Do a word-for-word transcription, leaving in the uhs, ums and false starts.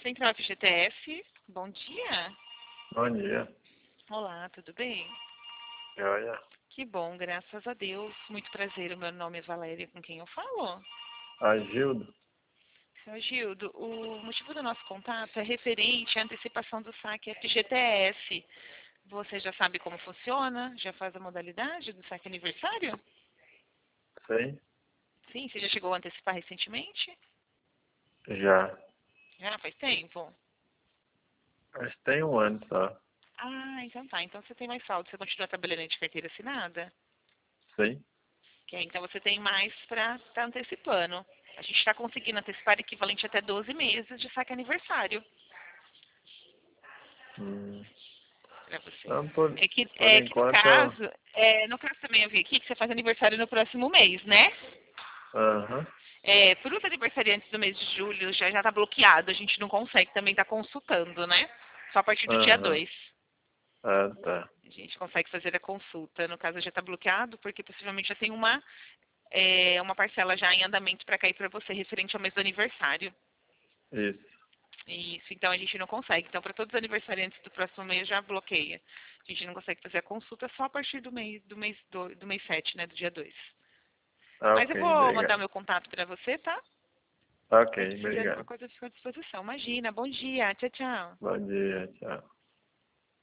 Central F G T S, bom dia. Bom dia. Olá, tudo bem? Joia. Que bom, graças a Deus. Muito prazer, o meu nome é Valéria, com quem eu falo? Agildo. Senhor Gildo, o motivo do nosso contato é referente à antecipação do saque F G T S. Você já sabe como funciona? Já faz a modalidade do saque aniversário? Sei? Sim, você já chegou a antecipar recentemente? Já. Já, faz tempo? Mas tem um ano só. Ah, então tá. Então você tem mais saldo. Você continua trabalhando de carteira assinada? Sei? Ok, então você tem mais para estar antecipando. A gente está conseguindo antecipar equivalente até doze meses de saque aniversário Hum. para você. Não, por, É que, por é que no enquanto... caso, é, no caso também eu vi aqui que você faz aniversário no próximo mês, né? Aham. É, por os aniversariantes do mês de julho já já está bloqueado, a gente não consegue também estar consultando, né? Só a partir do dia Aham. dois. Ah, tá. A gente consegue fazer a consulta. No caso já está bloqueado, porque possivelmente já tem uma, é, uma parcela já em andamento para cair para você referente ao mês do aniversário. Isso. Isso, então a gente não consegue. Então, para todos os aniversariantes do próximo mês já bloqueia. A gente não consegue fazer a consulta só a partir do mês do mês do, do mês sete, né? Do dia dois. Ah, Mas ok, eu vou mandar obrigado. meu contato para você, tá? Ok, Aí precisando de alguma obrigado. coisa, fica à disposição. Imagina, bom dia, tchau, tchau. Bom dia, tchau.